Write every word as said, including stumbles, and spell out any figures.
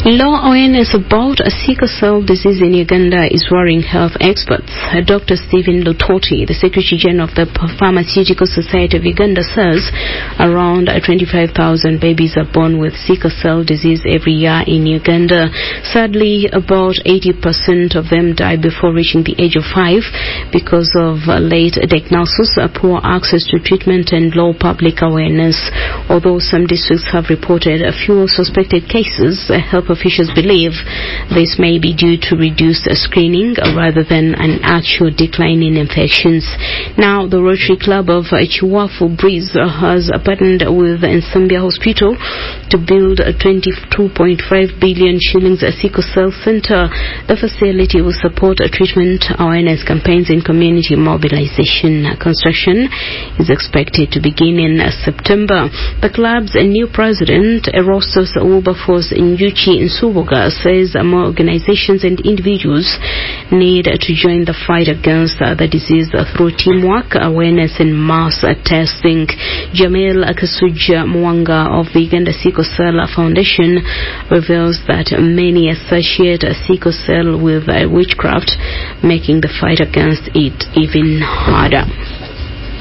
Low awareness about sickle cell disease in Uganda is worrying health experts. Doctor Stephen Lutoti, the Secretary General of the Pharmaceutical Society of Uganda, says around twenty-five thousand babies are born with sickle cell disease every year in Uganda. Sadly, about eighty percent of them die before reaching the age of five because of late diagnosis, poor access to treatment, and low public awareness. Although some districts have reported a few suspected cases, health officials believe this may be due to reduced screening rather than an actual decline in infections. Now, the Rotary Club of Chiwafu Breeze has partnered with Nsambia Hospital to build a twenty-two point five billion shillings sickle cell center. The facility will support treatment awareness campaigns and community mobilization. Construction is expected to begin in September. The club's new president, Erostos Wilberforce Nyuchi Nsubuga, says more organizations and individuals need to join the fight against the disease through teamwork, awareness, and mass testing. Jamil Kasuja Mwanga of the Uganda Sickle Cell Foundation reveals that many associate sickle cell with witchcraft, making the fight against it even harder.